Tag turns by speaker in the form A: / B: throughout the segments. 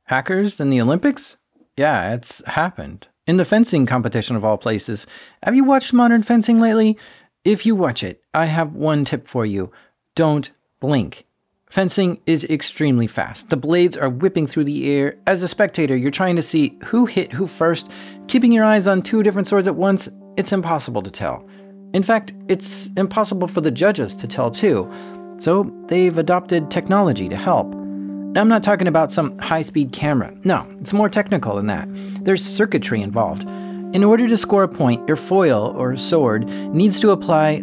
A: Hackers in the Olympics? Yeah, it's happened. In the fencing competition of all places. Have you watched Modern Fencing lately? If you watch it, I have one tip for you. Don't blink. Fencing is extremely fast. The blades are whipping through the air. As a spectator, you're trying to see who hit who first. Keeping your eyes on two different swords at once, it's impossible to tell. In fact, it's impossible for the judges to tell too. So they've adopted technology to help. Now, I'm not talking about some high-speed camera. No, it's more technical than that. There's circuitry involved. In order to score a point, your foil, or sword, needs to apply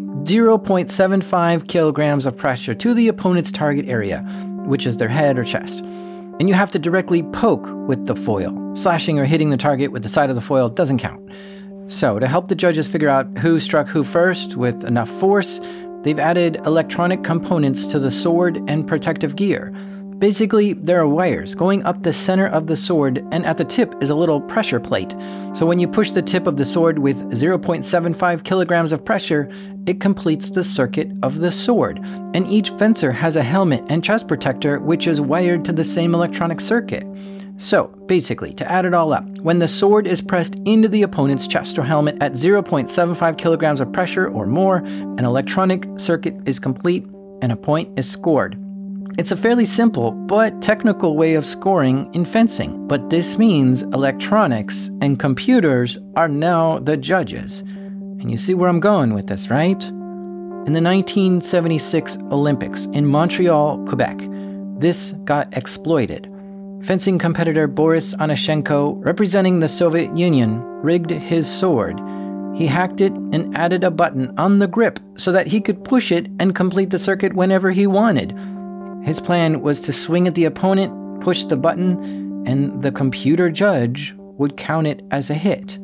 A: 0.75 kilograms of pressure to the opponent's target area, which is their head or chest. And you have to directly poke with the foil. Slashing or hitting the target with the side of the foil doesn't count. So, to help the judges figure out who struck who first with enough force, they've added electronic components to the sword and protective gear. Basically, there are wires going up the center of the sword, and at the tip is a little pressure plate. So when you push the tip of the sword with 0.75 kilograms of pressure, it completes the circuit of the sword. And each fencer has a helmet and chest protector which is wired to the same electronic circuit. So, basically, to add it all up, when the sword is pressed into the opponent's chest or helmet at 0.75 kilograms of pressure or more, an electronic circuit is complete and a point is scored. It's a fairly simple but technical way of scoring in fencing, but this means electronics and computers are now the judges. And you see where I'm going with this, right? In the 1976 Olympics in Montreal, Quebec, this got exploited. Fencing competitor Boris Onashenko, representing the Soviet Union, rigged his sword. He hacked it and added a button on the grip so that he could push it and complete the circuit whenever he wanted. His plan was to swing at the opponent, push the button, and the computer judge would count it as a hit.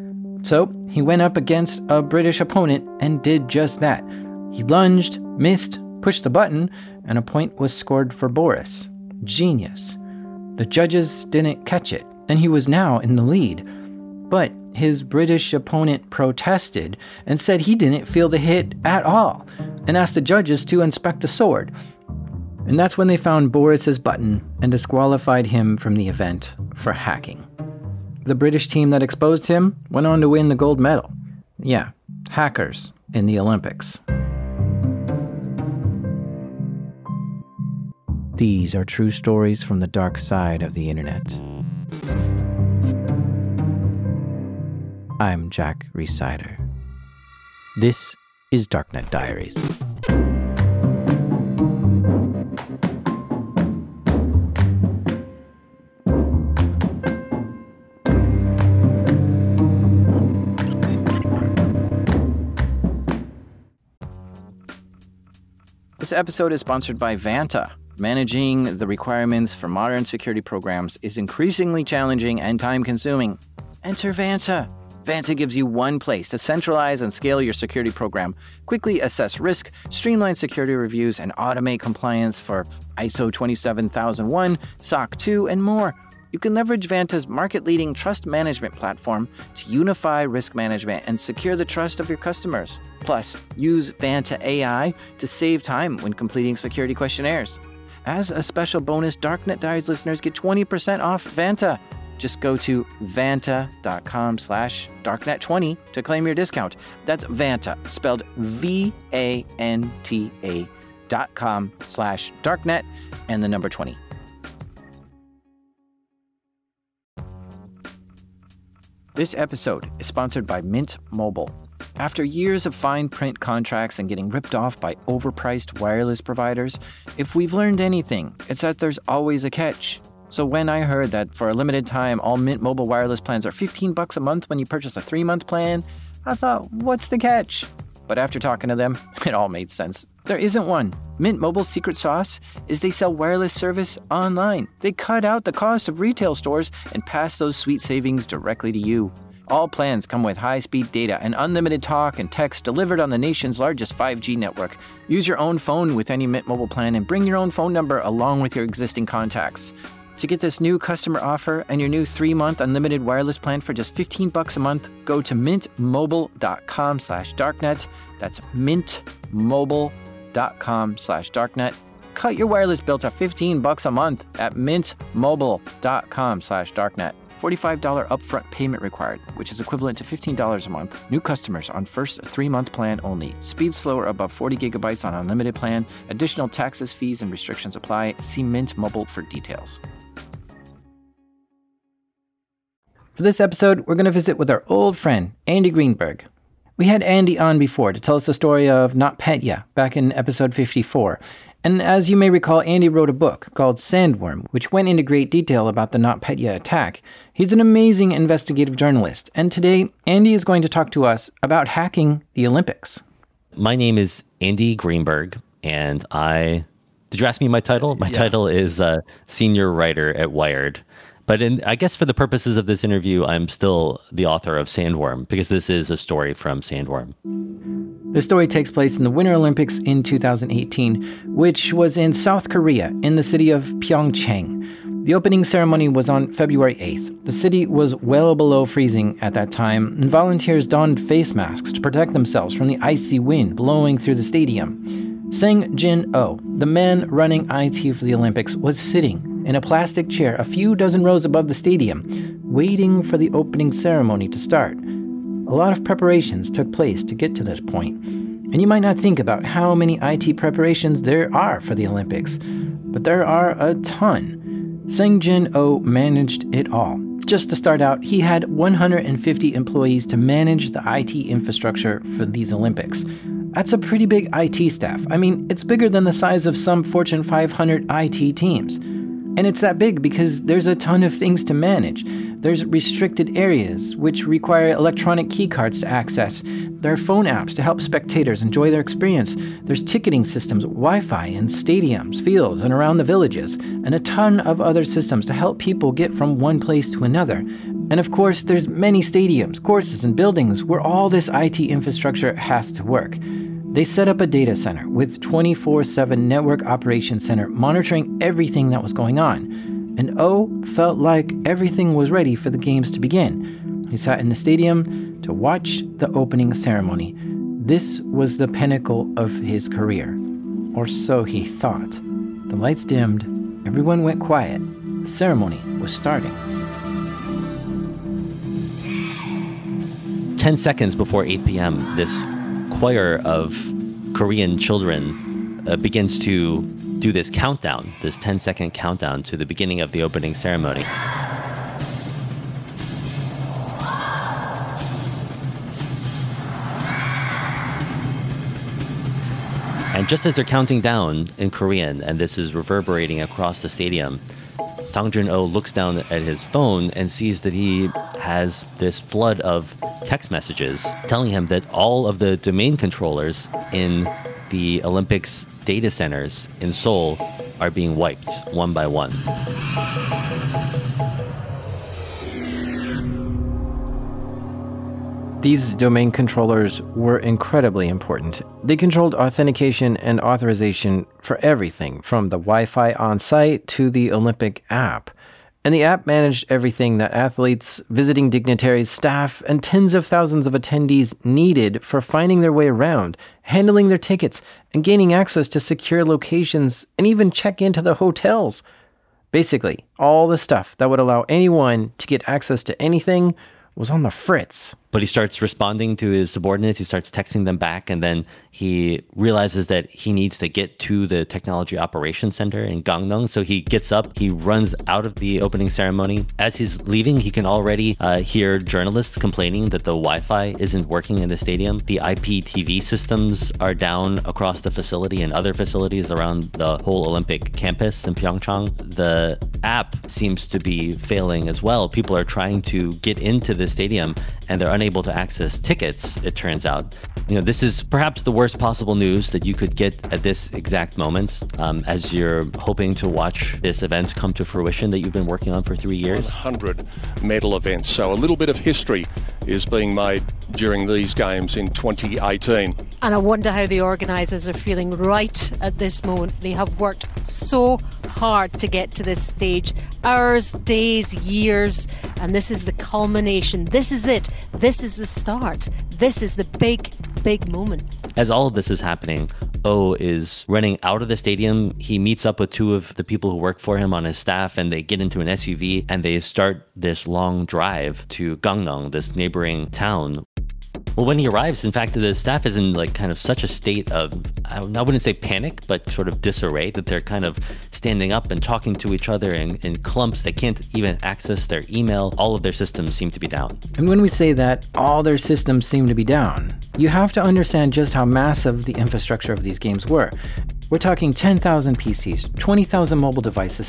A: So he went up against a British opponent and did just that. He lunged, missed, pushed the button, and a point was scored for Boris. Genius. The judges didn't catch it, and he was now in the lead. But his British opponent protested and said he didn't feel the hit at all, and asked the judges to inspect the sword. And that's when they found Boris's button and disqualified him from the event for hacking. The British team that exposed him went on to win the gold medal. Yeah, hackers in the Olympics. These are true stories from the dark side of the internet. I'm Jack Rhysider. This is Darknet Diaries. This episode is sponsored by Vanta. Managing the requirements for modern security programs is increasingly challenging and time-consuming. Enter Vanta. Vanta gives you one place to centralize and scale your security program, quickly assess risk, streamline security reviews, and automate compliance for ISO 27001, SOC 2, and more. You can leverage Vanta's market-leading trust management platform to unify risk management and secure the trust of your customers. Plus, use Vanta AI to save time when completing security questionnaires. As a special bonus, Darknet Diaries listeners get 20% off Vanta. Just go to vanta.com/darknet20 to claim your discount. That's Vanta, spelled VANTA.com/darknet and the number 20. This episode is sponsored by Mint Mobile. After years of fine print contracts and getting ripped off by overpriced wireless providers, if we've learned anything, it's that there's always a catch. So when I heard that for a limited time, all Mint Mobile wireless plans are $15 a month when you purchase a 3-month plan, I thought, what's the catch? But after talking to them, it all made sense. There isn't one. Mint Mobile's secret sauce is they sell wireless service online. They cut out the cost of retail stores and pass those sweet savings directly to you. All plans come with high-speed data and unlimited talk and text delivered on the nation's largest 5G network. Use your own phone with any Mint Mobile plan and bring your own phone number along with your existing contacts. To get this new customer offer and your new 3-month unlimited wireless plan for just $15 a month, go to mintmobile.com/darknet. That's mintmobile.com/darknet cut your wireless bill to $15 a month at mintmobile.com/darknet. $45 upfront payment required, which is equivalent to $15 a month. New customers on first 3-month plan only. Speed slower above 40 gigabytes on unlimited plan. Additional taxes, fees, and restrictions apply. See Mint Mobile for details. For this episode, we're going to visit with our old friend, Andy Greenberg. We had Andy on before to tell us the story of NotPetya back in episode 54. And as you may recall, Andy wrote a book called Sandworm, which went into great detail about the NotPetya attack. He's an amazing investigative journalist, and today Andy is going to talk to us about hacking the Olympics.
B: My name is Andy Greenberg, and did you ask me my title? My title is senior writer at Wired. But I guess for the purposes of this interview, I'm still the author of Sandworm, because this is a story from Sandworm.
A: The story takes place in the Winter Olympics in 2018, which was in South Korea, in the city of Pyeongchang. The opening ceremony was on February 8th. The city was well below freezing at that time, and volunteers donned face masks to protect themselves from the icy wind blowing through the stadium. Sang-Jin Oh, the man running IT for the Olympics, was sitting in a plastic chair a few dozen rows above the stadium, waiting for the opening ceremony to start. A lot of preparations took place to get to this point, and you might not think about how many IT preparations there are for the Olympics, but there are a ton. Sang-Jin Oh managed it all. Just to start out, he had 150 employees to manage the IT infrastructure for these Olympics. That's a pretty big IT staff. I mean, it's bigger than the size of some Fortune 500 IT teams. And it's that big because there's a ton of things to manage. There's restricted areas, which require electronic keycards to access. There are phone apps to help spectators enjoy their experience. There's ticketing systems, Wi-Fi in stadiums, fields, and around the villages, and a ton of other systems to help people get from one place to another. And of course, there's many stadiums, courses, and buildings where all this IT infrastructure has to work. They set up a data center with 24/7 network operations center monitoring everything that was going on. And O felt like everything was ready for the games to begin. He sat in the stadium to watch the opening ceremony. This was the pinnacle of his career. Or so he thought. The lights dimmed, everyone went quiet. The ceremony was starting.
B: 10 seconds before 8 p.m., this choir of Korean children begins to do this countdown, this 10-second countdown to the beginning of the opening ceremony. And just as they're counting down in Korean, and this is reverberating across the stadium, Sang-Jin Oh looks down at his phone and sees that he has this flood of text messages telling him that all of the domain controllers in the Olympics data centers in Seoul are being wiped one by one.
A: These domain controllers were incredibly important. They controlled authentication and authorization for everything, from the Wi-Fi on site to the Olympic app. And the app managed everything that athletes, visiting dignitaries, staff, and tens of thousands of attendees needed for finding their way around, handling their tickets, and gaining access to secure locations, and even check into the hotels. Basically, all the stuff that would allow anyone to get access to anything was on the fritz.
B: But he starts responding to his subordinates, he starts texting them back, and then he realizes that he needs to get to the Technology Operations Center in Gangneung. So he gets up, he runs out of the opening ceremony. As he's leaving, he can already hear journalists complaining that the Wi-Fi isn't working in the stadium. The IPTV systems are down across the facility and other facilities around the whole Olympic campus in Pyeongchang. The app seems to be failing as well. People are trying to get into the stadium and they're unable to access tickets, it turns out. This is perhaps the worst possible news that you could get at this exact moment as you're hoping to watch this event come to fruition that you've been working on for 3 years.
C: 100 medal events. So a little bit of history is being made during these games in 2018.
D: And I wonder how the organisers are feeling right at this moment. They have worked so hard to get to this stage. Hours, days, years, and this is the culmination. This is it. This is the start. This is the big moment.
B: As all of this is happening, O is running out of the stadium. He meets up with two of the people who work for him on his staff, and they get into an SUV and they start this long drive to Gangneung, this neighboring town. Well, when he arrives, in fact, the staff is in like kind of such a state of, I wouldn't say panic, but sort of disarray, that they're kind of standing up and talking to each other in clumps. They can't even access their email. All of their systems seem to be down.
A: And when we say that all their systems seem to be down, you have to understand just how massive the infrastructure of these games were. We're talking 10,000 PCs, 20,000 mobile devices,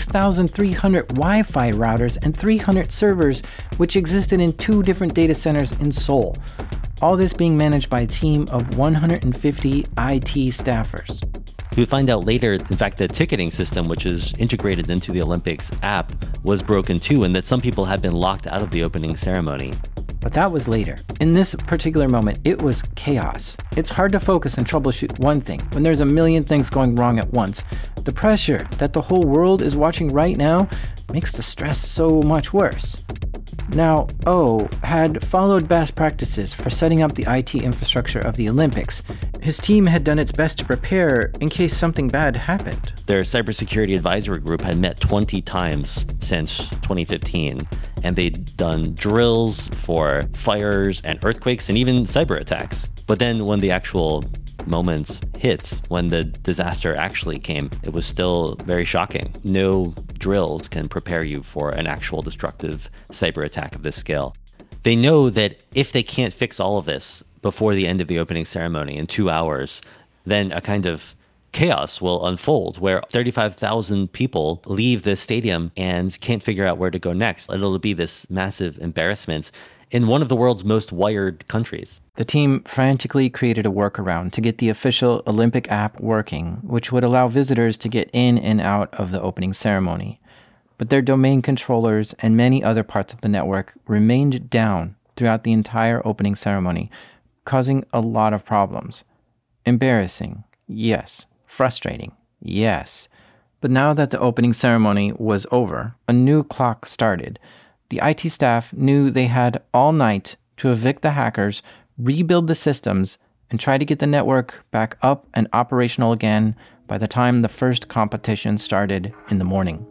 A: 6,300 Wi-Fi routers, and 300 servers, which existed in 2 different data centers in Seoul. All this being managed by a team of 150 IT staffers.
B: We find out later, in fact, the ticketing system, which is integrated into the Olympics app, was broken too, and that some people had been locked out of the opening ceremony.
A: But that was later. In this particular moment, it was chaos. It's hard to focus and troubleshoot one thing when there's a million things going wrong at once. The pressure that the whole world is watching right now makes the stress so much worse. Now, O had followed best practices for setting up the IT infrastructure of the Olympics. His team had done its best to prepare in case something bad happened.
B: Their cybersecurity advisory group had met 20 times since 2015, and they'd done drills for fires and earthquakes and even cyber attacks. But then when the actual moment hit, when the disaster actually came, it was still very shocking. No drills can prepare you for an actual destructive cyber attack of this scale. They know that if they can't fix all of this before the end of the opening ceremony in 2 hours, then a kind of chaos will unfold where 35,000 people leave the stadium and can't figure out where to go next. It'll be this massive embarrassment in one of the world's most wired countries.
A: The team frantically created a workaround to get the official Olympic app working, which would allow visitors to get in and out of the opening ceremony. But their domain controllers and many other parts of the network remained down throughout the entire opening ceremony, causing a lot of problems. Embarrassing, yes. Frustrating, yes. But now that the opening ceremony was over, a new clock started. The IT staff knew they had all night to evict the hackers, rebuild the systems, and try to get the network back up and operational again by the time the first competition started in the morning.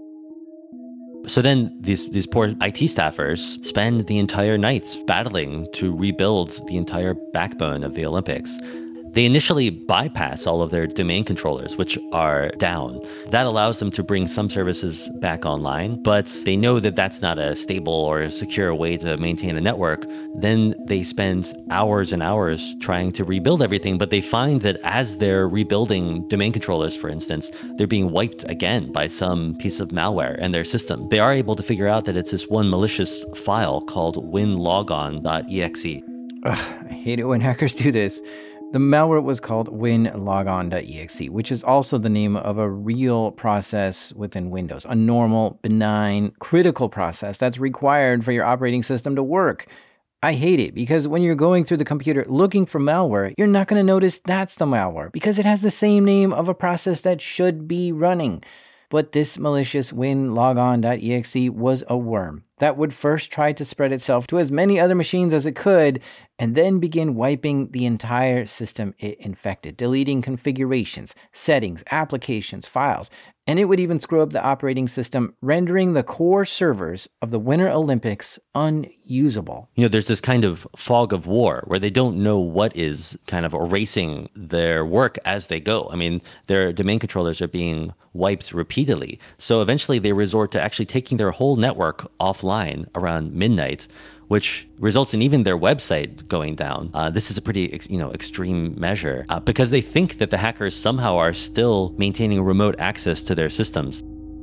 B: So then these poor IT staffers spend the entire night battling to rebuild the entire backbone of the Olympics. They initially bypass all of their domain controllers, which are down. That allows them to bring some services back online, but they know that that's not a stable or a secure way to maintain a network. Then they spend hours and hours trying to rebuild everything, but they find that as they're rebuilding domain controllers, for instance, they're being wiped again by some piece of malware in their system. They are able to figure out that it's this one malicious file called winlogon.exe.
A: Ugh, I hate it when hackers do this. The malware was called winlogon.exe, which is also the name of a real process within Windows, a normal, benign, critical process that's required for your operating system to work. I hate it because when you're going through the computer looking for malware, you're not going to notice that's the malware because it has the same name of a process that should be running. But this malicious winlogon.exe was a worm that would first try to spread itself to as many other machines as it could, and then begin wiping the entire system it infected, deleting configurations, settings, applications, files, and it would even screw up the operating system, rendering the core servers of the Winter Olympics unusable.
B: You know, there's this kind of fog of war where they don't know what is kind of erasing their work as they go. I mean, their domain controllers are being wiped repeatedly. So eventually they resort to actually taking their whole network offline around midnight, which results in even their website going down. This is a pretty extreme measure because they think that the hackers somehow are still maintaining remote access to their systems.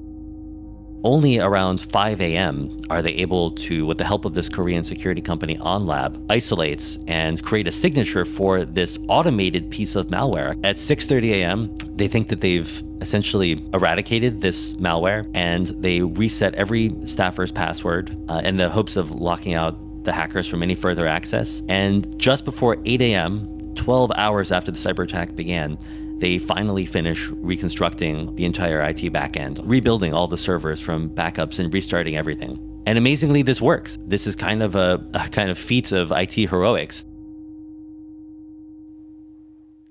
B: Only around 5 a.m. are they able to, with the help of this Korean security company OnLab, isolate and create a signature for this automated piece of malware. At 6:30 a.m., they think that they've essentially eradicated this malware, and they reset every staffer's password in the hopes of locking out the hackers from any further access. And just before 8 a.m., 12 hours after the cyber attack began, they finally finish reconstructing the entire IT backend, rebuilding all the servers from backups and restarting everything. And amazingly, this works. This is kind of a kind of feat of IT heroics.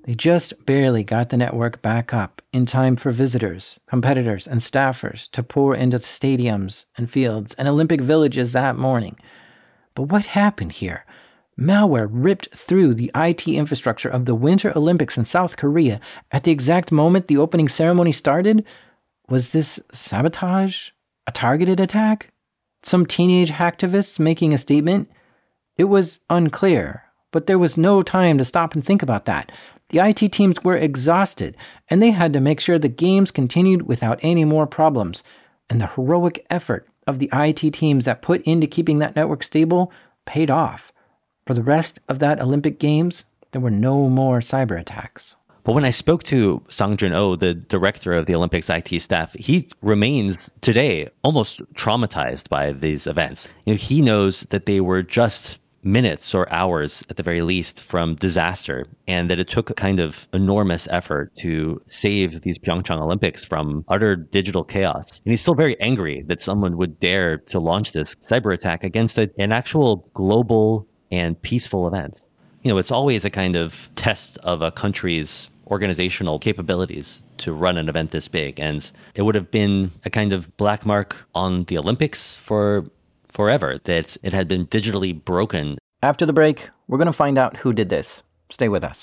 A: They just barely got the network back up in time for visitors, competitors, and staffers to pour into stadiums and fields and Olympic villages that morning. But what happened here? Malware ripped through the IT infrastructure of the Winter Olympics in South Korea at the exact moment the opening ceremony started? Was this sabotage? A targeted attack? Some teenage hacktivists making a statement? It was unclear, but there was no time to stop and think about that. The IT teams were exhausted, and they had to make sure the games continued without any more problems. And the heroic effort of the IT teams that put into keeping that network stable paid off. For the rest of that Olympic Games, there were no more cyber attacks.
B: But when I spoke to Sang Jun-oh, the director of the Olympics IT staff, he remains today almost traumatized by these events. He knows that they were just minutes or hours at the very least from disaster, and that it took a kind of enormous effort to save these Pyeongchang Olympics from utter digital chaos. And he's still very angry that someone would dare to launch this cyber attack against an actual global and peaceful event. It's always a kind of test of a country's organizational capabilities to run an event this big. And it would have been a kind of black mark on the Olympics for forever that it had been digitally broken.
A: After the break, we're going to find out who did this. Stay with us.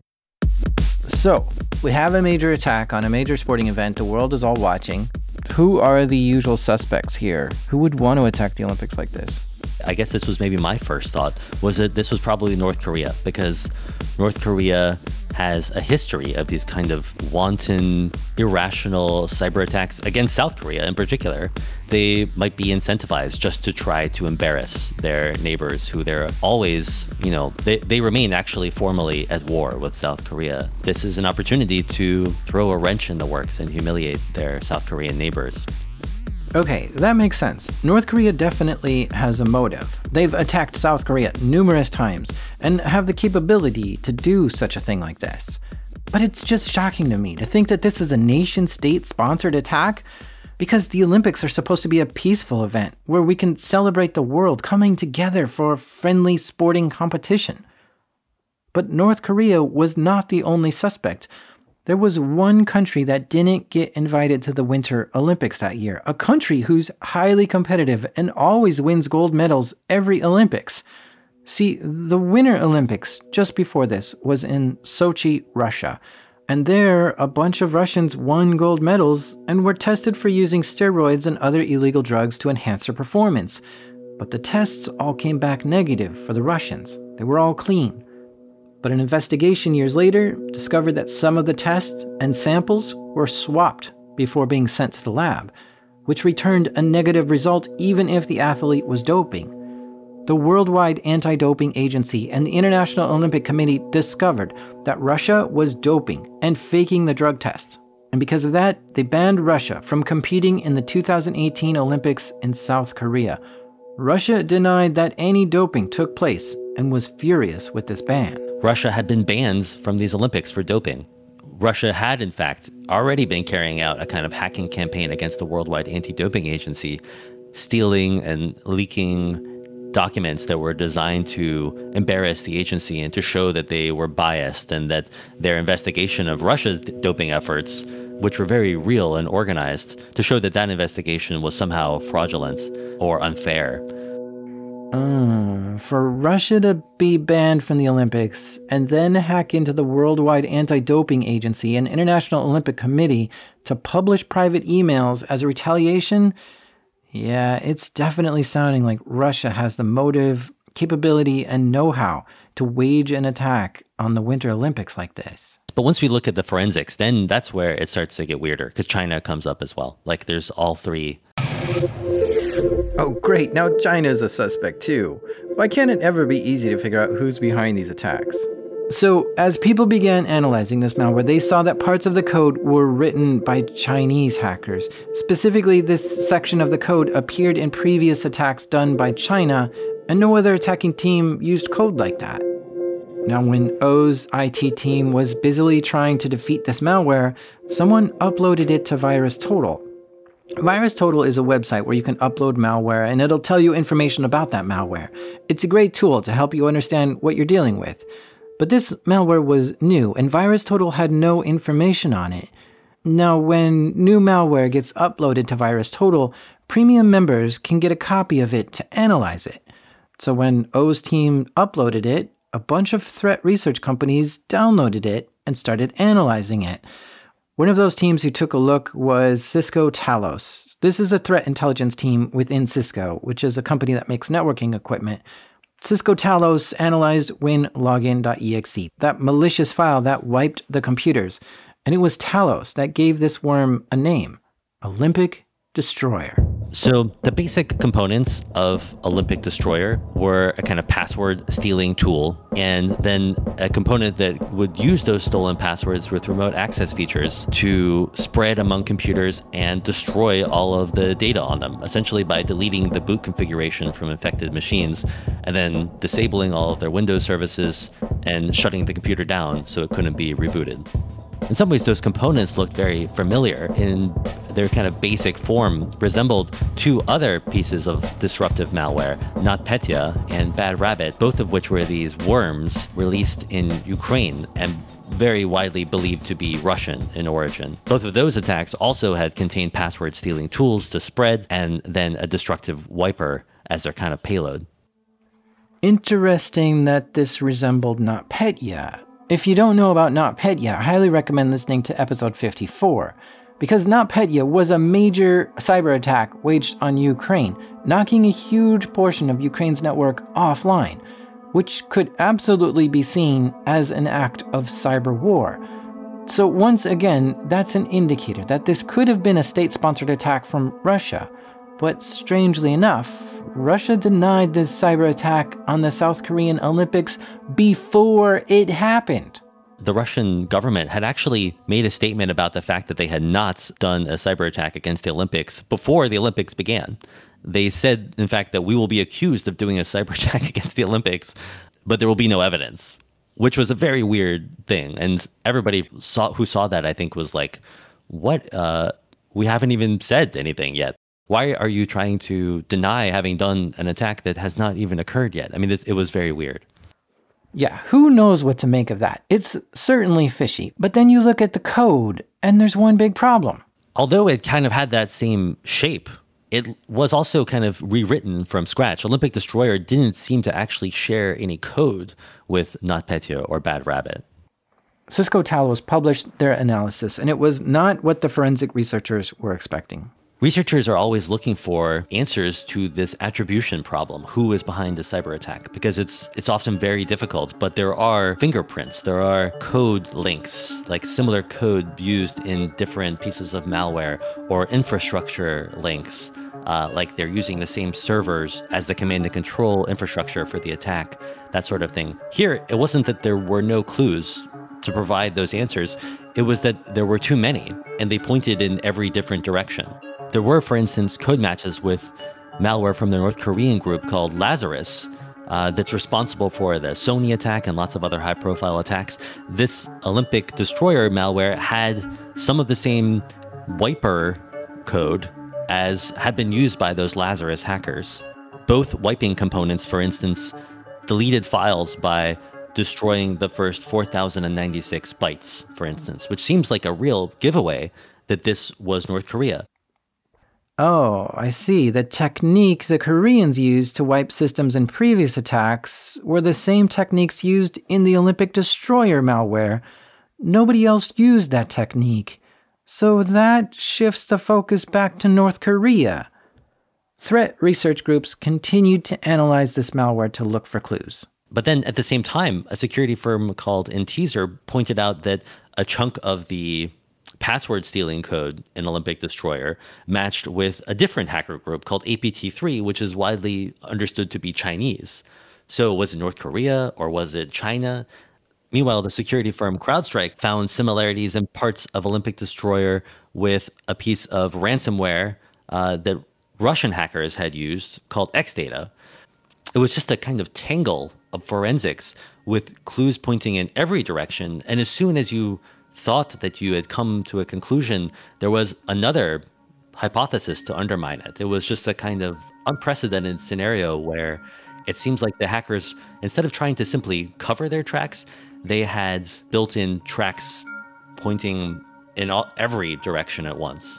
A: So, we have a major attack on a major sporting event. The world is all watching. Who are the usual suspects here? Who would want to attack the Olympics like this?
B: I guess this was maybe my first thought, was that this was probably North Korea, because North Korea has a history of these kind of wanton, irrational cyber attacks against South Korea in particular. They might be incentivized just to try to embarrass their neighbors who they're always, they remain actually formally at war with South Korea. This is an opportunity to throw a wrench in the works and humiliate their South Korean neighbors.
A: Okay, that makes sense. North Korea definitely has a motive. They've attacked South Korea numerous times and have the capability to do such a thing like this. But it's just shocking to me to think that this is a nation-state-sponsored attack, because the Olympics are supposed to be a peaceful event where we can celebrate the world coming together for a friendly sporting competition. But North Korea was not the only suspect. There was one country that didn't get invited to the Winter Olympics that year, a country who's highly competitive and always wins gold medals every Olympics. See, the Winter Olympics just before this was in Sochi, Russia, and there a bunch of Russians won gold medals and were tested for using steroids and other illegal drugs to enhance their performance. But the tests all came back negative for the Russians. They were all clean. But an investigation years later discovered that some of the tests and samples were swapped before being sent to the lab, which returned a negative result even if the athlete was doping. The Worldwide Anti-Doping Agency and the International Olympic Committee discovered that Russia was doping and faking the drug tests. And because of that, they banned Russia from competing in the 2018 Olympics in South Korea. Russia denied that any doping took place and was furious with this ban.
B: Russia had been banned from these Olympics for doping. Russia had, in fact, already been carrying out a kind of hacking campaign against the Worldwide Anti-Doping Agency, stealing and leaking documents that were designed to embarrass the agency and to show that they were biased, and that their investigation of Russia's doping efforts, which were very real and organized, to show that that investigation was somehow fraudulent or unfair.
A: For Russia to be banned from the Olympics and then hack into the Worldwide Anti-Doping Agency and International Olympic Committee to publish private emails as a retaliation, yeah, it's definitely sounding like Russia has the motive, capability, and know-how to wage an attack on the Winter Olympics like this.
B: But once we look at the forensics, then that's where it starts to get weirder, because China comes up as well. Like, there's all three.
A: Oh, great. Now China's a suspect too. Why can't it ever be easy to figure out who's behind these attacks? So, as people began analyzing this malware, they saw that parts of the code were written by Chinese hackers. Specifically, this section of the code appeared in previous attacks done by China, and no other attacking team used code like that. Now, when O's IT team was busily trying to defeat this malware, someone uploaded it to VirusTotal. VirusTotal is a website where you can upload malware and it'll tell you information about that malware. It's a great tool to help you understand what you're dealing with. But this malware was new, and VirusTotal had no information on it. Now, when new malware gets uploaded to VirusTotal, premium members can get a copy of it to analyze it. So when O's team uploaded it, a bunch of threat research companies downloaded it and started analyzing it. One of those teams who took a look was Cisco Talos. This is a threat intelligence team within Cisco, which is a company that makes networking equipment. Cisco Talos analyzed winlogin.exe, that malicious file that wiped the computers. And it was Talos that gave this worm a name, Olympic Destroyer.
B: So the basic components of Olympic Destroyer were a kind of password stealing tool, and then a component that would use those stolen passwords with remote access features to spread among computers and destroy all of the data on them, essentially by deleting the boot configuration from infected machines and then disabling all of their Windows services and shutting the computer down so it couldn't be rebooted. In some ways, those components looked very familiar in their kind of basic form, resembled two other pieces of disruptive malware, NotPetya and Bad Rabbit, both of which were these worms released in Ukraine and very widely believed to be Russian in origin. Both of those attacks also had contained password stealing tools to spread and then a destructive wiper as their kind of payload.
A: Interesting that this resembled NotPetya. If you don't know about NotPetya, I highly recommend listening to episode 54, because NotPetya was a major cyber attack waged on Ukraine, knocking a huge portion of Ukraine's network offline, which could absolutely be seen as an act of cyber war. So once again, that's an indicator that this could have been a state-sponsored attack from Russia. But strangely enough, Russia denied this cyber attack on the South Korean Olympics before it happened.
B: The Russian government had actually made a statement about the fact that they had not done a cyber attack against the Olympics before the Olympics began. They said, in fact, that we will be accused of doing a cyber attack against the Olympics, but there will be no evidence, which was a very weird thing. And everybody who saw that, I think, was like, what? We haven't even said anything yet. Why are you trying to deny having done an attack that has not even occurred yet? I mean, it was very weird.
A: Yeah, who knows what to make of that? It's certainly fishy. But then you look at the code, and there's one big problem.
B: Although it kind of had that same shape, it was also kind of rewritten from scratch. Olympic Destroyer didn't seem to actually share any code with NotPetya or Bad Rabbit.
A: Cisco Talos published their analysis, and it was not what the forensic researchers were expecting.
B: Researchers are always looking for answers to this attribution problem. Who is behind a cyber attack? Because it's often very difficult, but there are fingerprints, there are code links, like similar code used in different pieces of malware, or infrastructure links, like they're using the same servers as the command and control infrastructure for the attack, that sort of thing. Here, it wasn't that there were no clues to provide those answers. It was that there were too many, and they pointed in every different direction. There were, for instance, code matches with malware from the North Korean group called Lazarus that's responsible for the Sony attack and lots of other high-profile attacks. This Olympic Destroyer malware had some of the same wiper code as had been used by those Lazarus hackers. Both wiping components, for instance, deleted files by destroying the first 4,096 bytes, for instance, which seems like a real giveaway that this was North Korea.
A: Oh, I see. The technique the Koreans used to wipe systems in previous attacks were the same techniques used in the Olympic Destroyer malware. Nobody else used that technique. So that shifts the focus back to North Korea. Threat research groups continued to analyze this malware to look for clues.
B: But then at the same time, a security firm called Intezer pointed out that a chunk of the password stealing code in Olympic Destroyer matched with a different hacker group called APT3, which is widely understood to be Chinese. So was it North Korea or was it China? Meanwhile, the security firm CrowdStrike found similarities in parts of Olympic Destroyer with a piece of ransomware that Russian hackers had used called Xdata. It was just a kind of tangle of forensics with clues pointing in every direction. And as soon as you thought that you had come to a conclusion, there was another hypothesis to undermine it. It was just a kind of unprecedented scenario where It seems like the hackers, instead of trying to simply cover their tracks, they had built-in tracks pointing in every direction at once.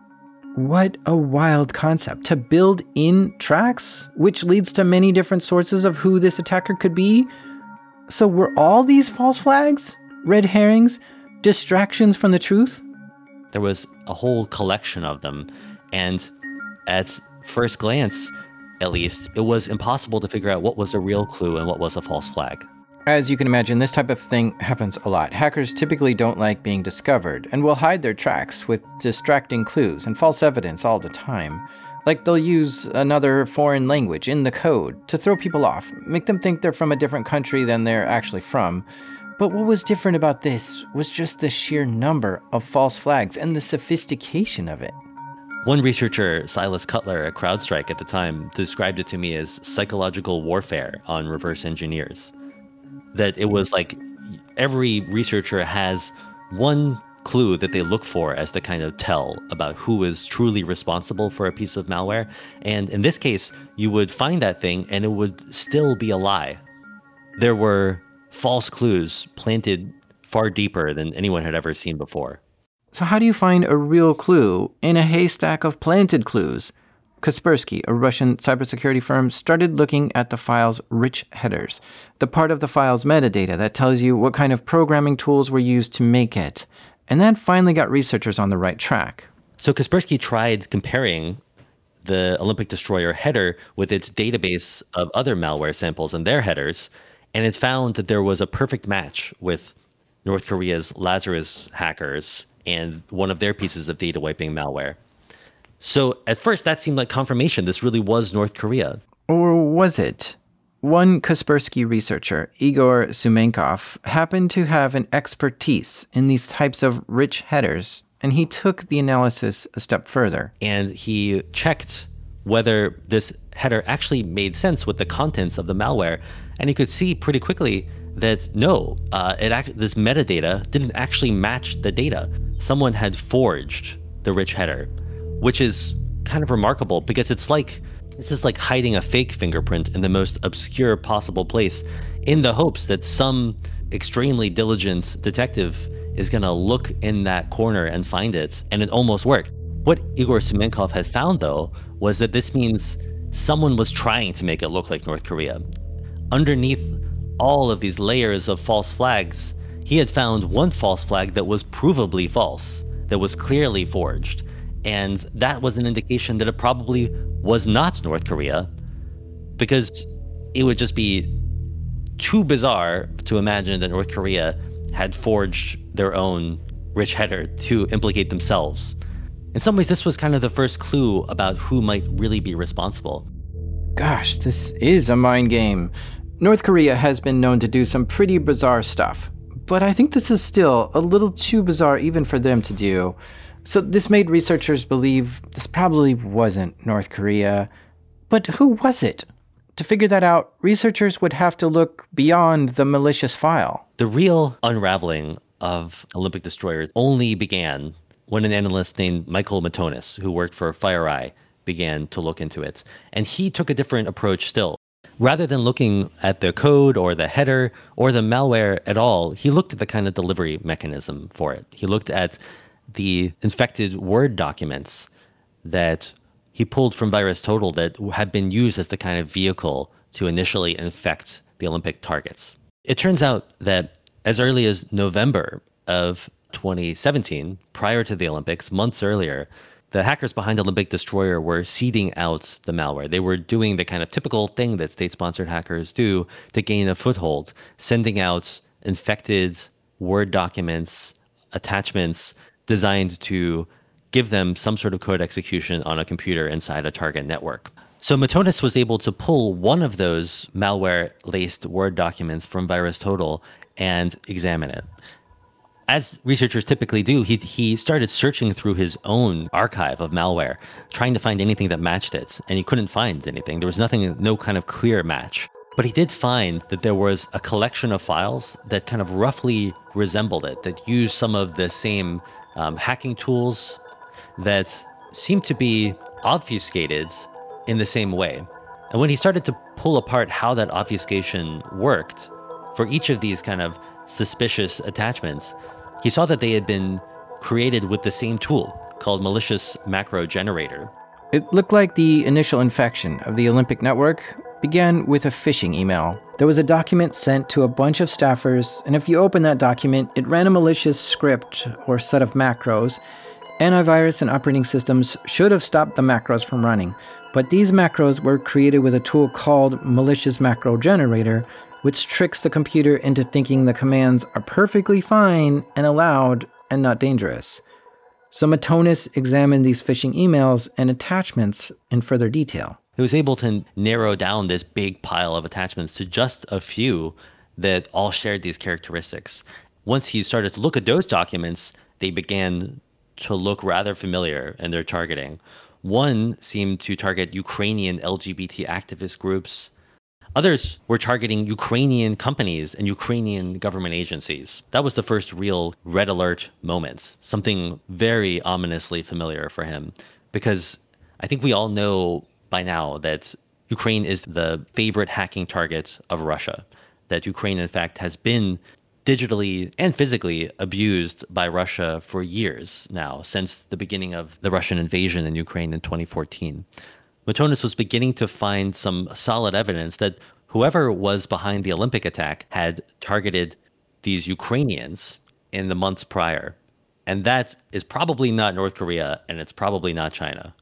A: What a wild concept, to build in tracks, which leads to many different sources of who this attacker could be. So were all these false flags, red herrings, distractions from the truth?
B: There was a whole collection of them, and at first glance, at least, it was impossible to figure out what was a real clue and what was a false flag.
A: As you can imagine, this type of thing happens a lot. Hackers typically don't like being discovered and will hide their tracks with distracting clues and false evidence all the time. Like they'll use another foreign language in the code to throw people off, make them think they're from a different country than they're actually from. But what was different about this was just the sheer number of false flags and the sophistication of it.
B: One researcher, Silas Cutler at CrowdStrike at the time, described it to me as psychological warfare on reverse engineers. That it was like every researcher has one clue that they look for as the kind of tell about who is truly responsible for a piece of malware. And in this case, you would find that thing and it would still be a lie. There were false clues planted far deeper than anyone had ever seen before.
A: So how do you find a real clue in a haystack of planted clues? Kaspersky, a Russian cybersecurity firm, started looking at the file's rich headers, the part of the file's metadata that tells you what kind of programming tools were used to make it. And that finally got researchers on the right track.
B: So Kaspersky tried comparing the Olympic Destroyer header with its database of other malware samples and their headers, and it found that there was a perfect match with North Korea's Lazarus hackers and one of their pieces of data wiping malware. So at first, that seemed like confirmation. This really was North Korea.
A: Or was it? One Kaspersky researcher, Igor Sumenkov, happened to have an expertise in these types of rich headers, and he took the analysis a step further.
B: And he checked whether this header actually made sense with the contents of the malware. And he could see pretty quickly that no, this metadata didn't actually match the data. Someone had forged the rich header, which is kind of remarkable because this is like hiding a fake fingerprint in the most obscure possible place in the hopes that some extremely diligent detective is going to look in that corner and find it. And it almost worked. What Igor Sumenkov had found, though, was that this means someone was trying to make it look like North Korea. Underneath all of these layers of false flags, he had found one false flag that was provably false, that was clearly forged. And that was an indication that it probably was not North Korea, because it would just be too bizarre to imagine that North Korea had forged their own rich header to implicate themselves. In some ways, this was kind of the first clue about who might really be responsible.
A: Gosh, this is a mind game. North Korea has been known to do some pretty bizarre stuff, but I think this is still a little too bizarre even for them to do. So this made researchers believe this probably wasn't North Korea. But who was it? To figure that out, researchers would have to look beyond the malicious file.
B: The real unraveling of Olympic Destroyers only began when an analyst named Michael Matonis, who worked for FireEye, began to look into it. And he took a different approach still. Rather than looking at the code or the header or the malware at all, he looked at the kind of delivery mechanism for it. He looked at the infected Word documents that he pulled from VirusTotal that had been used as the kind of vehicle to initially infect the Olympic targets. It turns out that as early as November of 2017, prior to the Olympics, months earlier, the hackers behind Olympic Destroyer were seeding out the malware. They were doing the kind of typical thing that state-sponsored hackers do to gain a foothold, sending out infected Word documents, attachments designed to give them some sort of code execution on a computer inside a target network. So Matonis was able to pull one of those malware-laced Word documents from VirusTotal and examine it. As researchers typically do, he started searching through his own archive of malware, trying to find anything that matched it, and he couldn't find anything. There was nothing, no kind of clear match. But he did find that there was a collection of files that kind of roughly resembled it, that used some of the same hacking tools that seemed to be obfuscated in the same way. And when he started to pull apart how that obfuscation worked for each of these kind of suspicious attachments, he saw that they had been created with the same tool called malicious macro generator.
A: It looked like the initial infection of the Olympic network began with a phishing email. There was a document sent to a bunch of staffers, and if you open that document, it ran a malicious script or set of macros. Antivirus and operating systems should have stopped the macros from running, but these macros were created with a tool called malicious macro generator, which tricks the computer into thinking the commands are perfectly fine and allowed and not dangerous. So Matonis examined these phishing emails and attachments in further detail.
B: He was able to narrow down this big pile of attachments to just a few that all shared these characteristics. Once he started to look at those documents, they began to look rather familiar in their targeting. One seemed to target Ukrainian LGBT activist groups. Others were targeting Ukrainian companies and Ukrainian government agencies. That was the first real red alert moment, something very ominously familiar for him, because I think we all know by now that Ukraine is the favorite hacking target of Russia, that Ukraine, in fact, has been digitally and physically abused by Russia for years now, since the beginning of the Russian invasion in Ukraine in 2014. Matonis was beginning to find some solid evidence that whoever was behind the Olympic attack had targeted these Ukrainians in the months prior. And that is probably not North Korea, and it's probably not China.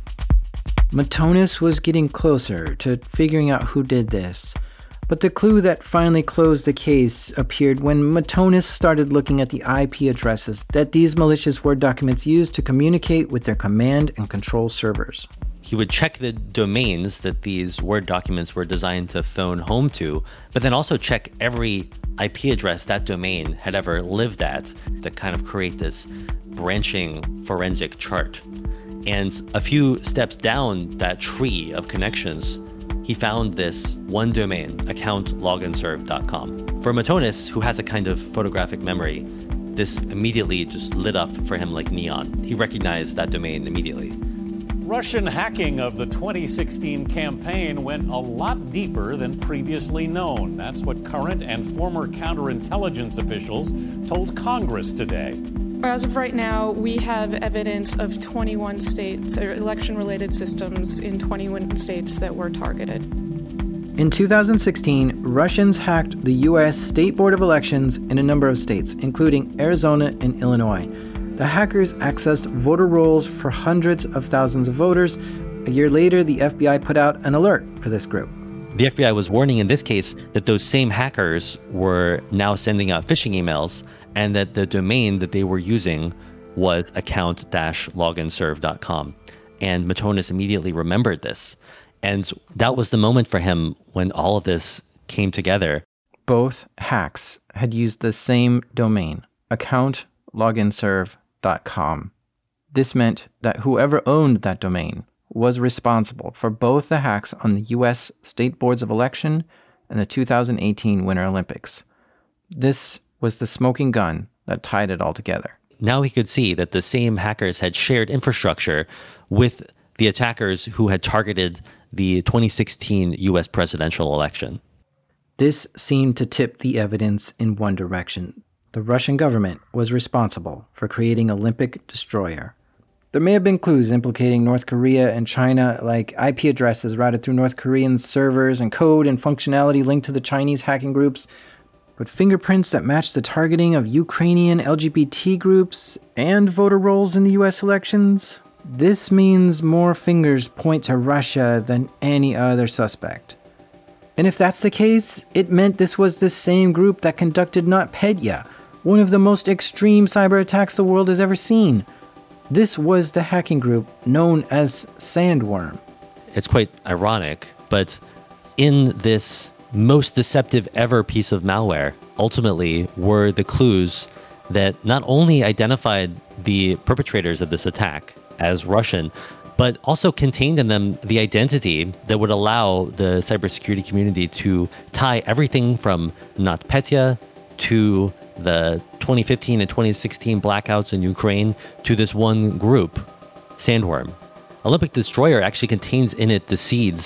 A: Matonis was getting closer to figuring out who did this. But the clue that finally closed the case appeared when Matonis started looking at the IP addresses that these malicious Word documents used to communicate with their command and control servers.
B: He would check the domains that these Word documents were designed to phone home to, but then also check every IP address that domain had ever lived at to kind of create this branching forensic chart. And a few steps down that tree of connections, he found this one domain, accountloginserve.com. For Matonis, who has a kind of photographic memory, this immediately just lit up for him like neon. He recognized that domain immediately.
E: Russian hacking of the 2016 campaign went a lot deeper than previously known. That's what current and former counterintelligence officials told Congress today.
F: As of right now, we have evidence of 21 states, or election-related systems in 21 states that were targeted.
A: In 2016, Russians hacked the U.S. State Board of Elections in a number of states, including Arizona and Illinois. The hackers accessed voter rolls for hundreds of thousands of voters. A year later, the FBI put out an alert for this group.
B: The FBI was warning in this case that those same hackers were now sending out phishing emails, and that the domain that they were using was account-loginserve.com. And Matonis immediately remembered this. And that was the moment for him when all of this came together.
A: Both hacks had used the same domain, account-loginserve.com. This meant that whoever owned that domain was responsible for both the hacks on the U.S. State Boards of Election and the 2018 Winter Olympics. This was the smoking gun that tied it all together.
B: Now he could see that the same hackers had shared infrastructure with the attackers who had targeted the 2016 U.S. presidential election.
A: This seemed to tip the evidence in one direction. The Russian government was responsible for creating Olympic Destroyer. There may have been clues implicating North Korea and China, like IP addresses routed through North Korean servers and code and functionality linked to the Chinese hacking groups, but fingerprints that matched the targeting of Ukrainian LGBT groups and voter rolls in the US elections? This means more fingers point to Russia than any other suspect. And if that's the case, it meant this was the same group that conducted NotPetya, one of the most extreme cyber attacks the world has ever seen. This was the hacking group known as Sandworm.
B: It's quite ironic, but in this most deceptive ever piece of malware ultimately were the clues that not only identified the perpetrators of this attack as Russian, but also contained in them the identity that would allow the cybersecurity community to tie everything from NotPetya to the 2015 and 2016 blackouts in Ukraine to this one group, Sandworm. Olympic Destroyer actually contains in it the seeds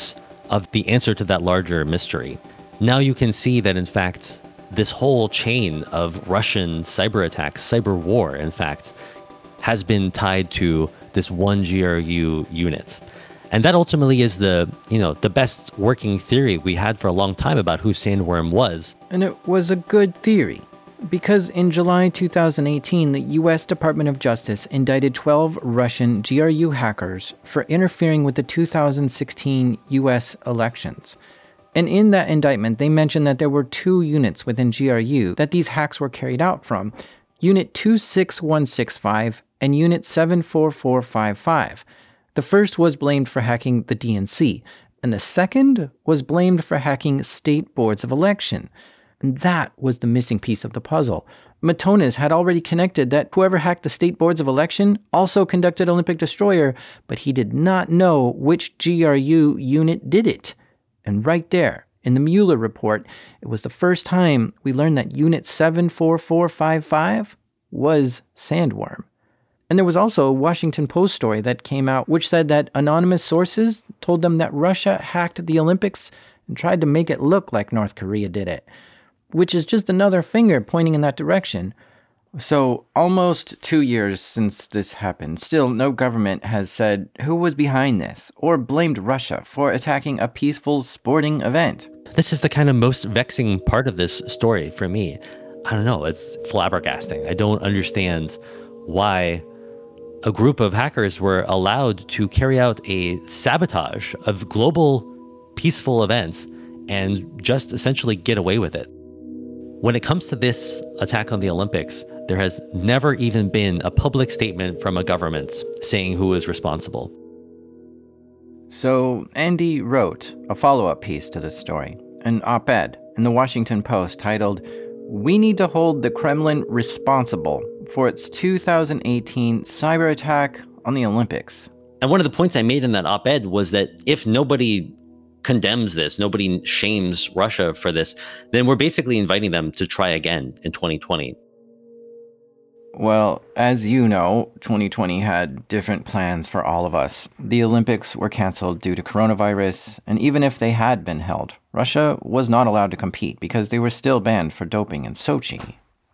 B: of the answer to that larger mystery. Now you can see that, in fact, this whole chain of Russian cyber attacks, cyber war, in fact, has been tied to this one GRU unit. And that ultimately is the best working theory we had for a long time about who Sandworm was.
A: And it was a good theory, because in July 2018, the U.S. Department of Justice indicted 12 Russian GRU hackers for interfering with the 2016 U.S. elections. And in that indictment, they mentioned that there were two units within GRU that these hacks were carried out from, Unit 26165 and Unit 74455. The first was blamed for hacking the DNC, and the second was blamed for hacking state boards of election. And that was the missing piece of the puzzle. Matonis had already connected that whoever hacked the state boards of election also conducted Olympic Destroyer, but he did not know which GRU unit did it. And right there, in the Mueller report, it was the first time we learned that Unit 74455 was Sandworm. And there was also a Washington Post story that came out which said that anonymous sources told them that Russia hacked the Olympics and tried to make it look like North Korea did it, which is just another finger pointing in that direction. So almost 2 years since this happened, still no government has said who was behind this or blamed Russia for attacking a peaceful sporting event.
B: This is the kind of most vexing part of this story for me. I don't know, it's flabbergasting. I don't understand why a group of hackers were allowed to carry out a sabotage of global peaceful events and just essentially get away with it. When it comes to this attack on the Olympics, there has never even been a public statement from a government saying who is responsible.
A: So Andy wrote a follow-up piece to this story, an op-ed in the Washington Post titled, "We need to hold the Kremlin responsible for its 2018 cyber attack on the Olympics."
B: And one of the points I made in that op-ed was that if nobody condemns this, nobody shames Russia for this, then we're basically inviting them to try again in 2020.
A: Well, as you know, 2020 had different plans for all of us. The Olympics were canceled due to coronavirus, and even if they had been held, Russia was not allowed to compete because they were still banned for doping in Sochi.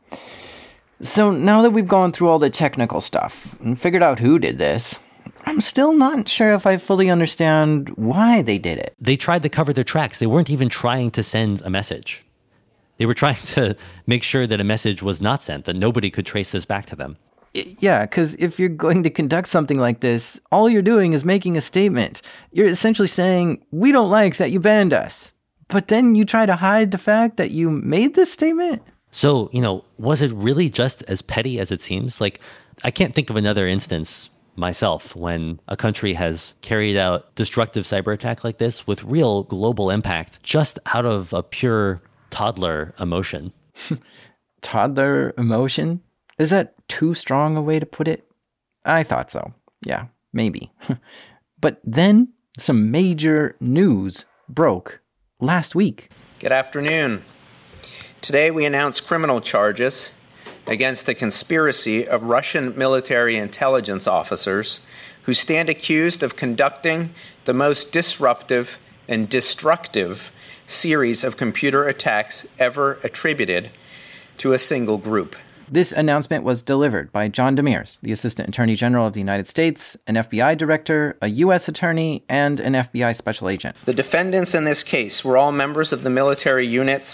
A: So now that we've gone through all the technical stuff and figured out who did this, I'm still not sure if I fully understand why they did it.
B: They tried to cover their tracks. They weren't even trying to send a message. They were trying to make sure that a message was not sent, that nobody could trace this back to them.
A: Yeah, because if you're going to conduct something like this, all you're doing is making a statement. You're essentially saying, we don't like that you banned us. But then you try to hide the fact that you made this statement?
B: So, was it really just as petty as it seems? Like, I can't think of another instance myself when a country has carried out destructive cyber attack like this with real global impact just out of a pure toddler emotion.
A: Toddler emotion? Is that too strong a way to put it? I thought so. Yeah, maybe. But then some major news broke last week.
G: Good afternoon. Today we announced criminal charges against the conspiracy of Russian military intelligence officers who stand accused of conducting the most disruptive and destructive series of computer attacks ever attributed to a single group.
A: This announcement was delivered by John Demers, the Assistant Attorney General of the United States, an FBI director, a U.S. attorney, and an FBI special agent.
G: The defendants in this case were all members of the military unit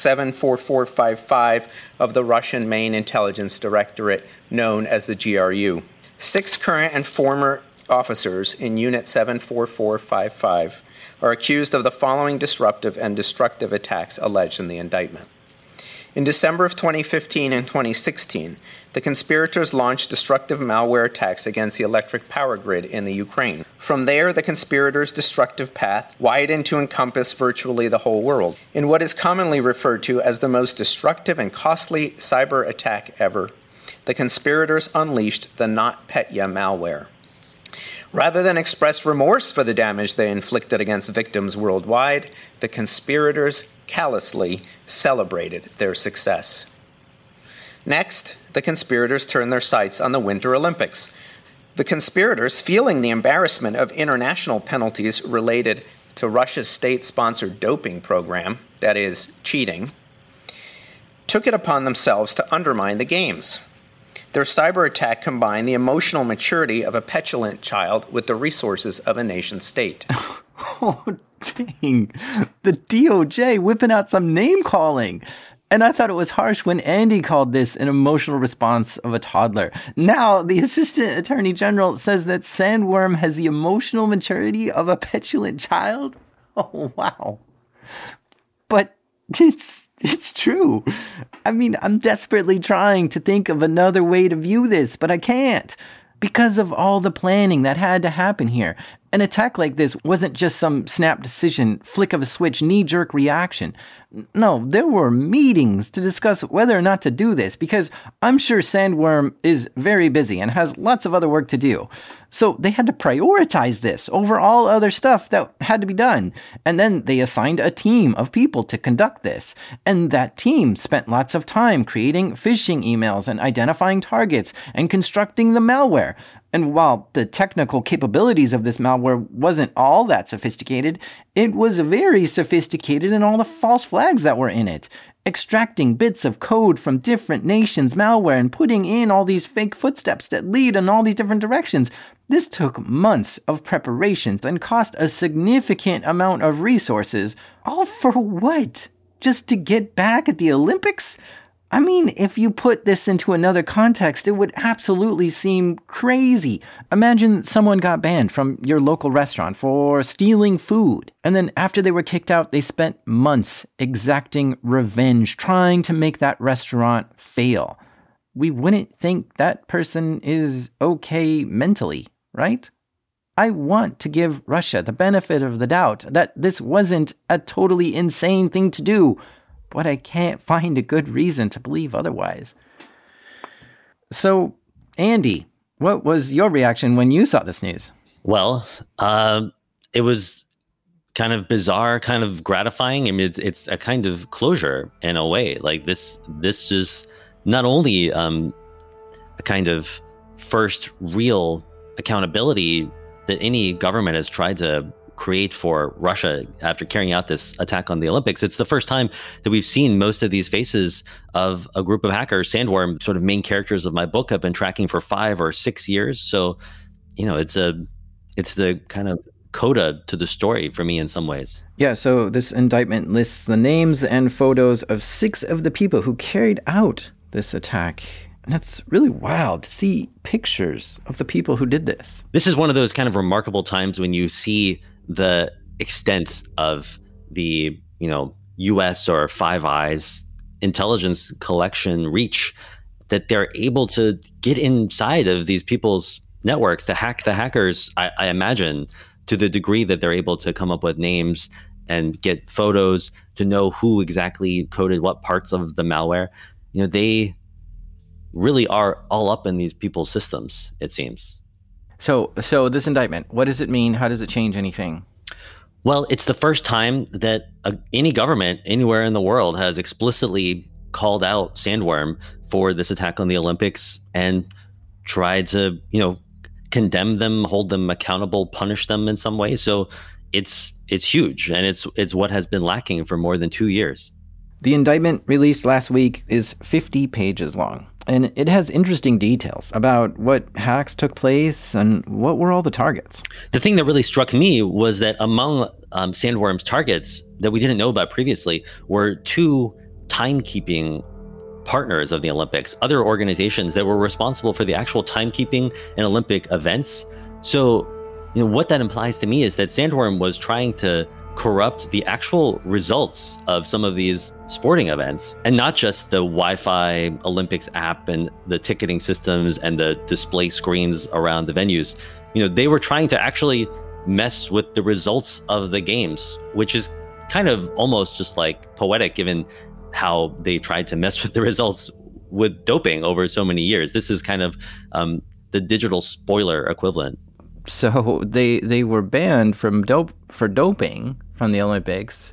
G: 74455 of the Russian Main Intelligence Directorate, known as the GRU. 6 current and former officers in Unit 74455 are accused of the following disruptive and destructive attacks alleged in the indictment. In December of 2015 and 2016, the conspirators launched destructive malware attacks against the electric power grid in the Ukraine. From there, the conspirators' destructive path widened to encompass virtually the whole world. In what is commonly referred to as the most destructive and costly cyber attack ever, the conspirators unleashed the NotPetya malware. Rather than express remorse for the damage they inflicted against victims worldwide, the conspirators callously celebrated their success. Next, the conspirators turned their sights on the Winter Olympics. The conspirators, feeling the embarrassment of international penalties related to Russia's state-sponsored doping program, that is, cheating, took it upon themselves to undermine the games. Their cyber attack combined the emotional maturity of a petulant child with the resources of a nation-state.
A: Oh, dang. The DOJ whipping out some name-calling. And I thought it was harsh when Andy called this an emotional response of a toddler. Now, the Assistant Attorney General says that Sandworm has the emotional maturity of a petulant child? Oh, wow. But it's true. I mean, I'm desperately trying to think of another way to view this, but I can't. Because of all the planning that had to happen here. An attack like this wasn't just some snap decision, flick of a switch, knee-jerk reaction. No, there were meetings to discuss whether or not to do this, because I'm sure Sandworm is very busy and has lots of other work to do. So they had to prioritize this over all other stuff that had to be done. And then they assigned a team of people to conduct this. And that team spent lots of time creating phishing emails and identifying targets and constructing the malware. And while the technical capabilities of this malware wasn't all that sophisticated, it was very sophisticated in all the false flags that were in it. Extracting bits of code from different nations' malware and putting in all these fake footsteps that lead in all these different directions. This took months of preparation and cost a significant amount of resources. All for what? Just to get back at the Olympics? I mean, if you put this into another context, it would absolutely seem crazy. Imagine someone got banned from your local restaurant for stealing food. And then after they were kicked out, they spent months exacting revenge, trying to make that restaurant fail. We wouldn't think that person is okay mentally, right? I want to give Russia the benefit of the doubt that this wasn't a totally insane thing to do, but I can't find a good reason to believe otherwise. So, Andy, what was your reaction when you saw this news?
B: Well, it was kind of bizarre, kind of gratifying. I mean, it's a kind of closure in a way. Like this is not only a kind of first real accountability that any government has tried to create for Russia after carrying out this attack on the Olympics. It's the first time that we've seen most of these faces of a group of hackers. Sandworm, sort of main characters of my book, have been tracking for 5 or 6 years. So, it's the kind of coda to the story for me in some ways.
A: Yeah, so this indictment lists the names and photos of 6 of the people who carried out this attack. And it's really wild to see pictures of the people who did this.
B: This is one of those kind of remarkable times when you see the extent of the, U.S. or Five Eyes intelligence collection reach, that they're able to get inside of these people's networks, to hack the hackers, I imagine, to the degree that they're able to come up with names and get photos to know who exactly coded what parts of the malware. They really are all up in these people's systems, it seems.
A: So this indictment, what does it mean? How does it change anything?
B: Well, it's the first time that any government anywhere in the world has explicitly called out Sandworm for this attack on the Olympics and tried to, condemn them, hold them accountable, punish them in some way. So it's huge, and it's what has been lacking for more than 2 years.
A: The indictment released last week is 50 pages long, and it has interesting details about what hacks took place and what were all the targets.
B: The thing that really struck me was that among Sandworm's targets that we didn't know about previously were 2 timekeeping partners of the Olympics, other organizations that were responsible for the actual timekeeping in Olympic events. So, what that implies to me is that Sandworm was trying to corrupt the actual results of some of these sporting events, and not just the Wi-Fi Olympics app and the ticketing systems and the display screens around the venues. They were trying to actually mess with the results of the games, which is kind of almost just like poetic given how they tried to mess with the results with doping over so many years. This is kind of the digital spoiler equivalent.
A: So they were banned for doping from the Olympics.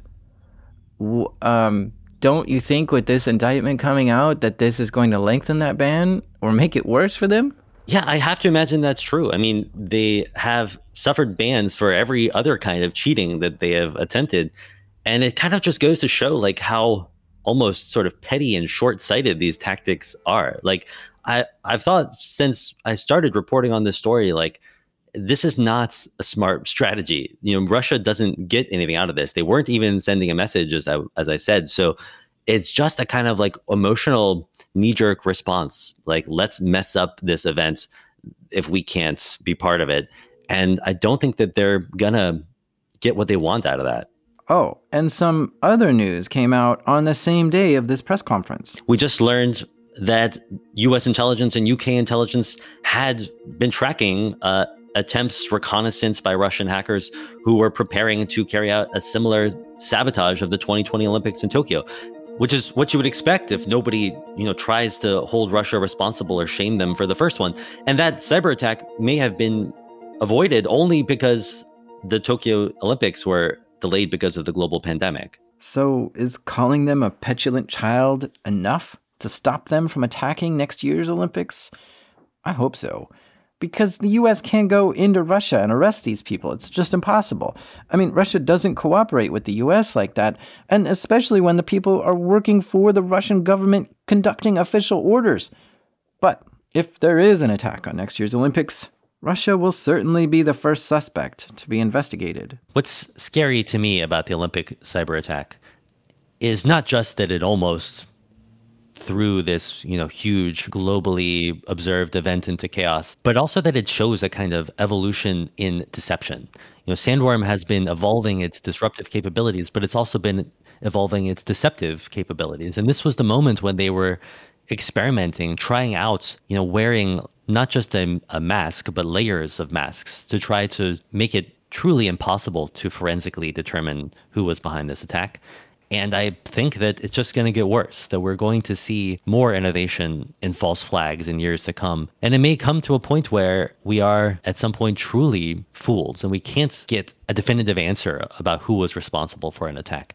A: Don't you think with this indictment coming out that this is going to lengthen that ban or make it worse for them?
B: Yeah, I have to imagine that's true. I mean, they have suffered bans for every other kind of cheating that they have attempted. And it kind of just goes to show like how almost sort of petty and short-sighted these tactics are. Like I've thought since I started reporting on this story, like this is not a smart strategy. Russia doesn't get anything out of this. They weren't even sending a message, as I said. So it's just a kind of like emotional knee-jerk response. Like, let's mess up this event if we can't be part of it. And I don't think that they're gonna get what they want out of that.
A: Oh, and some other news came out on the same day of this press conference.
B: We just learned that U.S. intelligence and UK intelligence had been tracking attempts, reconnaissance by Russian hackers who were preparing to carry out a similar sabotage of the 2020 Olympics in Tokyo, which is what you would expect if nobody, tries to hold Russia responsible or shame them for the first one. And that cyber attack may have been avoided only because the Tokyo Olympics were delayed because of the global pandemic.
A: So is calling them a petulant child enough to stop them from attacking next year's Olympics? I hope so. Because the US can't go into Russia and arrest these people. It's just impossible. I mean, Russia doesn't cooperate with the US like that, and especially when the people are working for the Russian government conducting official orders. But if there is an attack on next year's Olympics, Russia will certainly be the first suspect to be investigated.
B: What's scary to me about the Olympic cyber attack is not just that it almost threw this, huge globally observed event into chaos, but also that it shows a kind of evolution in deception. Sandworm has been evolving its disruptive capabilities, but it's also been evolving its deceptive capabilities. And this was the moment when they were experimenting, trying out, wearing not just a mask, but layers of masks to try to make it truly impossible to forensically determine who was behind this attack. And I think that it's just going to get worse, that we're going to see more innovation in false flags in years to come. And it may come to a point where we are at some point truly fooled and we can't get a definitive answer about who was responsible for an attack.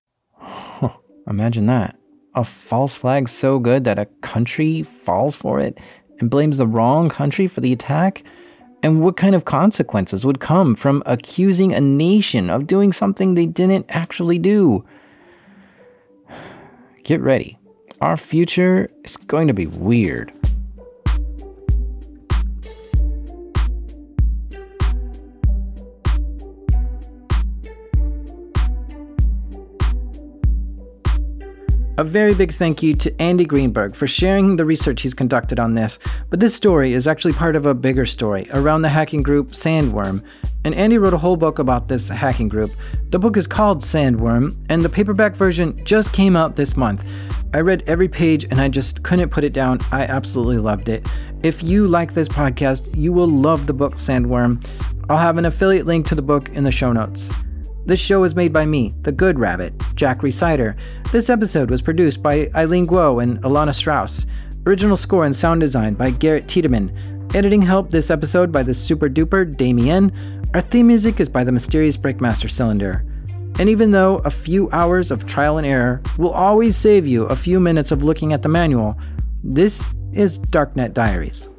A: Imagine that. A false flag so good that a country falls for it and blames the wrong country for the attack? And what kind of consequences would come from accusing a nation of doing something they didn't actually do? Get ready. Our future is going to be weird. A very big thank you to Andy Greenberg for sharing the research he's conducted on this. But this story is actually part of a bigger story around the hacking group Sandworm. And Andy wrote a whole book about this hacking group. The book is called Sandworm, and the paperback version just came out this month. I read every page and I just couldn't put it down. I absolutely loved it. If you like this podcast, you will love the book Sandworm. I'll have an affiliate link to the book in the show notes. This show is made by me, the Good Rabbit, Jack Rhysider. This episode was produced by Eileen Guo and Alana Strauss. Original score and sound design by Garrett Tiedemann. Editing help this episode by the super duper Damien. Our theme music is by the mysterious Breakmaster Cylinder. And even though a few hours of trial and error will always save you a few minutes of looking at the manual, this is Darknet Diaries.